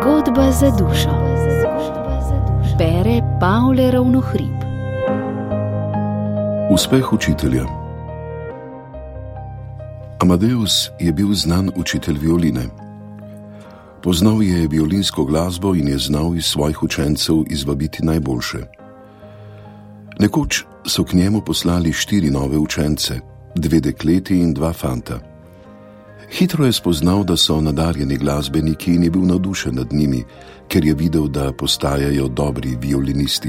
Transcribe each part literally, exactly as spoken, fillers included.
Zgodba za dušo. Bere Pavle Ravnohrib. Uspeh učitelja. Amadeus je bil znan učitelj violine. Poznal je violinsko glasbo in je znal iz svojih učencev izvabiti najboljše. Nekoč so k njemu poslali štiri nove učence, dve dekleti in dva fanta. Hitro je spoznal, da so nadarjeni glasbeniki in je bil navdušen nad njimi, ker je videl, da postajajo dobri violinisti.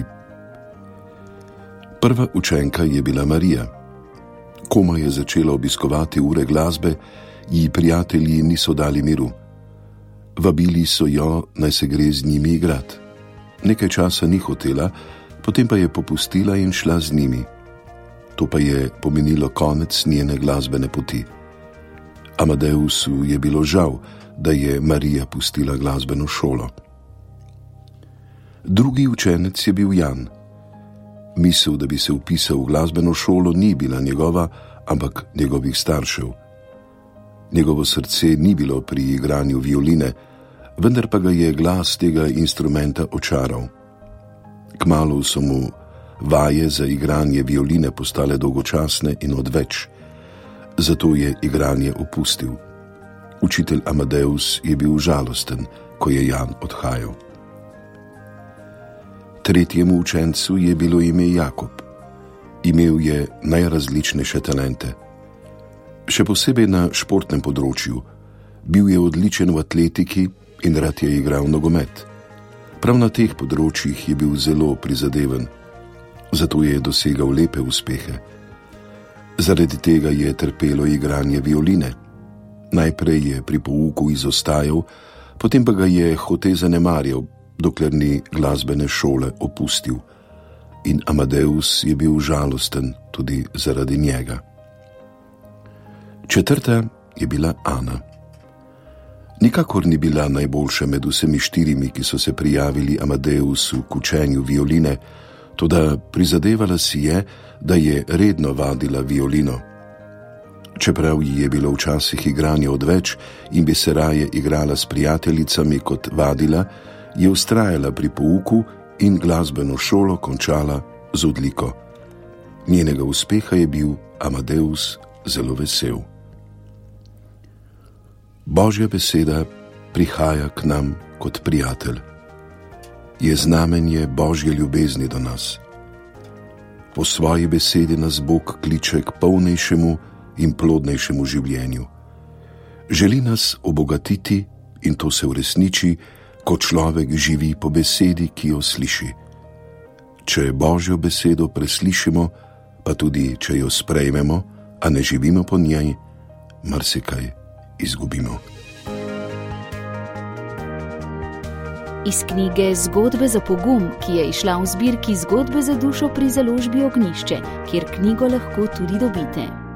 Prva učenka je bila Marija. Komaj je začela obiskovati ure glasbe, ji prijatelji niso dali miru. Vabili so jo, naj se gre z njimi igrat. Nekaj časa ni hotela, potem pa je popustila in šla z njimi. To pa je pomenilo konec njene glasbene poti. Amadeusu je bilo žal, da je Marija pustila glasbeno šolo. Drugi učenec je bil Jan. Misel, da bi se vpisal v glasbeno šolo, ni bila njegova, ampak njegovih staršev. Njegovo srce ni bilo pri igranju violine, vendar pa ga je glas tega instrumenta očaral. Kmalu so mu vaje za igranje violine postale dolgočasne in odveč, zato je igranje opustil. Učitelj Amadeus je bil žalosten, ko je Jan odhajal. Tretjemu učencu je bilo ime Jakob. Imel je najrazličnejše talente. Še posebej na športnem področju. Bil je odličen v atletiki in rad je igral nogomet. Prav na teh področjih je bil zelo prizadeven. Zato je dosegal lepe uspehe. Zaradi tega je trpelo igranje violine. Najprej je pri pouku izostajal, potem pa ga je hote zanemarjal, dokler ni glasbene šole opustil. In Amadeus je bil žalosten tudi zaradi njega. Četrta je bila Ana. Nikakor ni bila najboljša med vsemi štirimi, ki so se prijavili Amadeusu k učenju violine, toda prizadevala si je, da je redno vadila violino. Čeprav ji je bilo včasih igranje odveč in bi se raje igrala s prijateljicami kot vadila, je vztrajala pri pouku in glasbeno šolo končala z odliko. Njenega uspeha je bil Amadeus zelo vesel. Božja beseda prihaja k nam kot prijatelj. Je znamenje Božje ljubezni do nas. Po svoji besedi nas Bog kliče k polnejšemu in plodnejšemu življenju. Želi nas obogatiti in to se uresniči, ko človek živi po besedi, ki jo sliši. Če Božjo besedo preslišimo, pa tudi če jo sprejmemo, a ne živimo po njej, marsikaj izgubimo. Iz knjige Zgodbe za pogum, ki je izšla v zbirki Zgodbe za dušo pri založbi Ognjišče, kjer knjigo lahko tudi dobite.